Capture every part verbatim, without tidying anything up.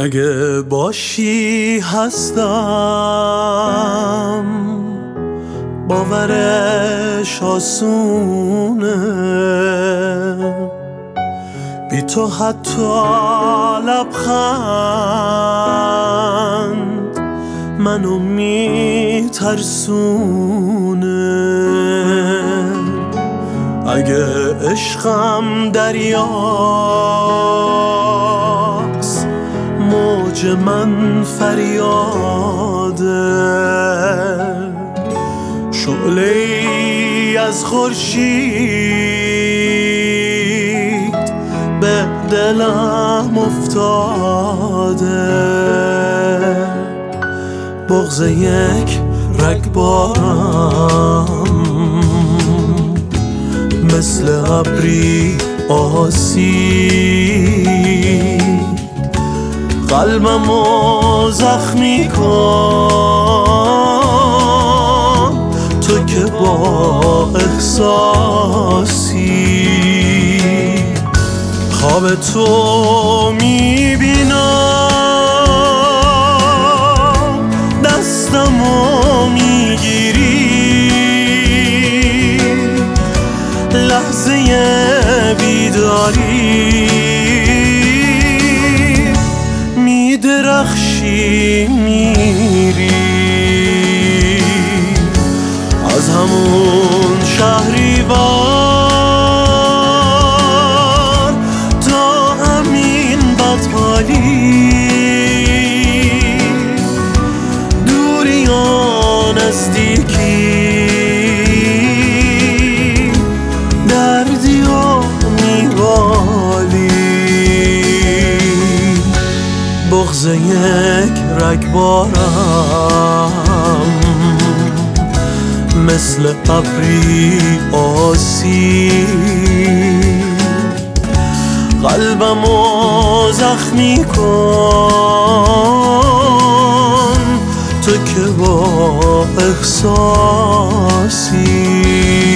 اگه باشی هستم، باورش آسونه، بی تو حتی لبخند منو میترسونه. اگه عشقم دریاست، موج من فریاده، شعله‌ای از خورشید به دلم افتاده. بغض یک رگبارم مثل ابری آسید، قلبمو زخمی کن تو که با احساسی. خواب تو میبینم، دستمو میگیری، لحظه بیداری میدرخشی، میری از همون شهریور تا همین بدحالی. دوری یا نزدیکی، دردی و میوالی. بغض یک رگبارم مثل ابری آسید، قلبمو زخمی کن تو که با احساسی.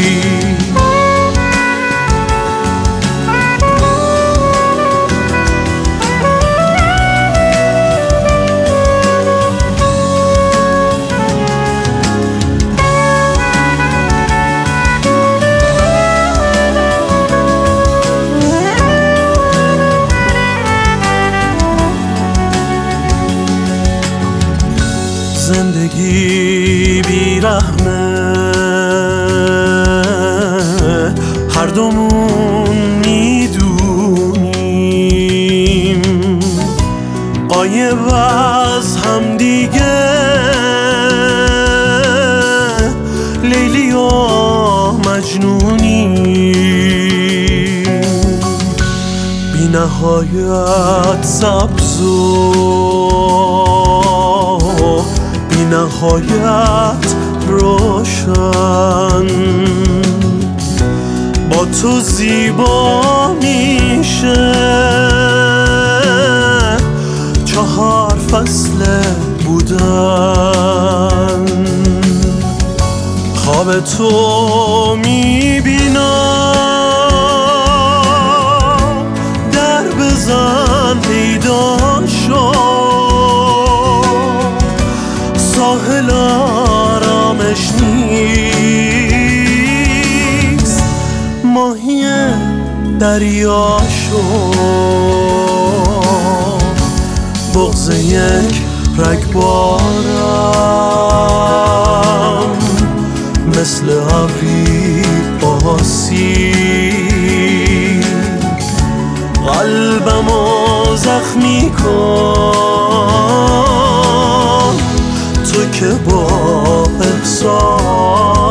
زندگی بیرحمه، هر دومون میدونیم، غایب از هم دیگه، لیلی و مجنونیم. بی نهایت سبز بی نهایت روشن، با تو زیبا میشه چهار فصل بودن. خواب تو میبینم، در بزن پیدا شو، ساحل آرامش نیست، ماهی دریا شو. بغض یک رگبارم مثل ابری آسید، قلبمو زخمی کن تو که با احساس.